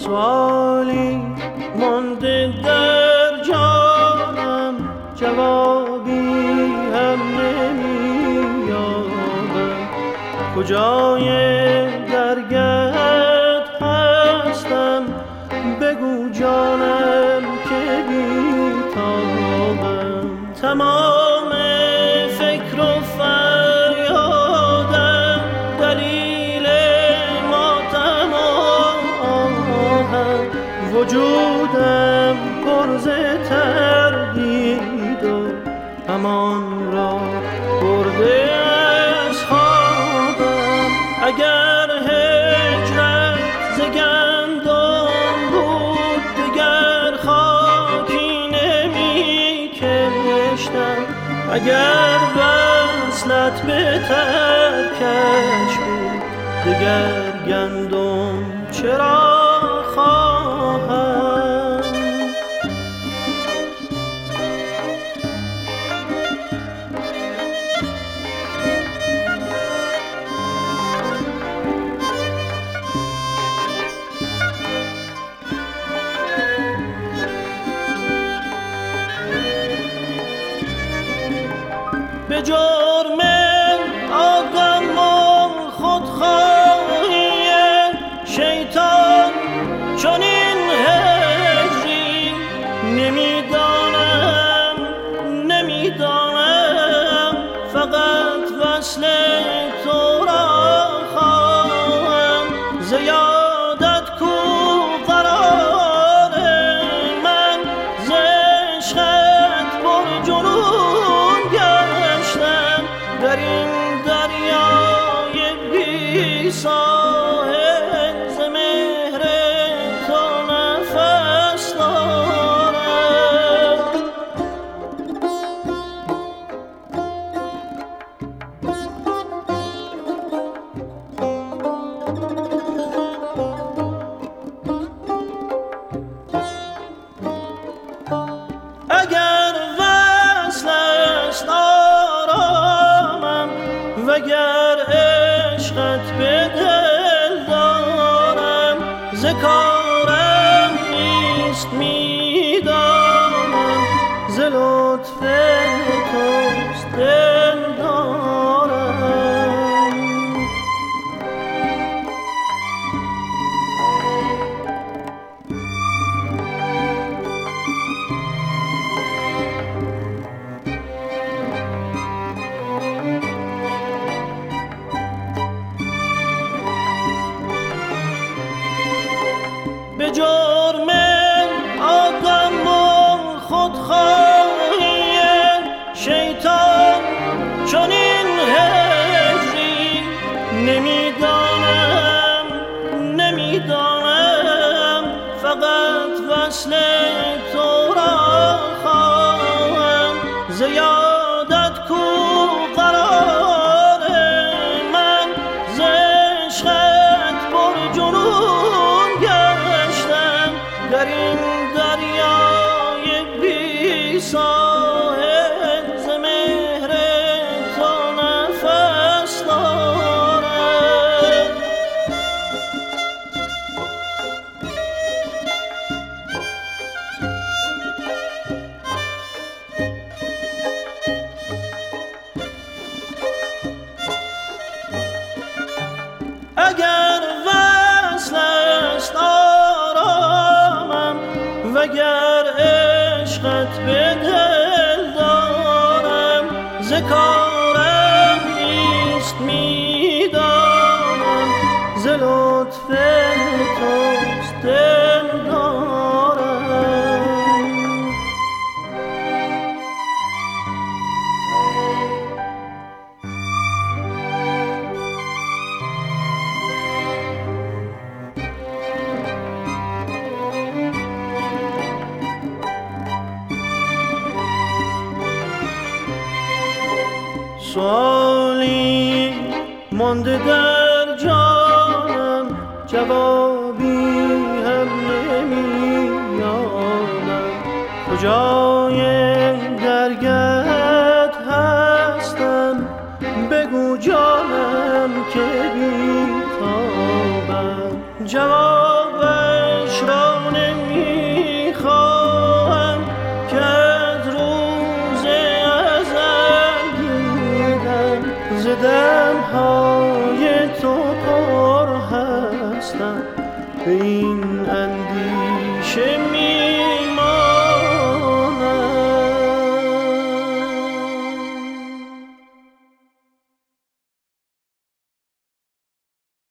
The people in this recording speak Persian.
سوالی مانده در جانم، جوابی هم نمی‌یابم. کجای درگهت هستم، بگو جانم که بی‌تابم. تمام فکر و فریادم دلیل ماتم آهم، وجودم پر ز تردید و امان را برده از خوابم. اگر هجرت ز گندم بود، دگر خاکی نمی کشتم. اگر وصلت به ترکش بود، دگر گندم چرا خواهم. به جرم آدم و خودخواهی شیطان چنین هجری، نمیدانم فقط وصل تو را خواهم. زیادت کو قرار من، ز عشقت پر جنون گشتم. در این دریای بی ساحل، ز مهر تو نفس دارم. اگر وصل است آرامم، وگر عشقت به دل دارم. ز کارم نیست میدانم، ز لطف توست دل دارم. به جرم آدم و خودخواهی شیطان چنین هجری، نمیدانم فقط وصل تو را خواهم. زیادت کو قرار من، ز عشقت پر جنون گشتم. در این دریای بی ساحل، ز مهر تو نفس دارم. اگر وصل است آرامم، وگر عشقت به دل دارم. ز کارم نیست میدانم، ز لطف توست دل دارم. سوالی مانده در جانم، جوابی هم نمی‌یابم. کجای درگهت هستم، بگو جانم که بی‌تابم. جوابش قدم‌های تو پر هستم، به این اندیشه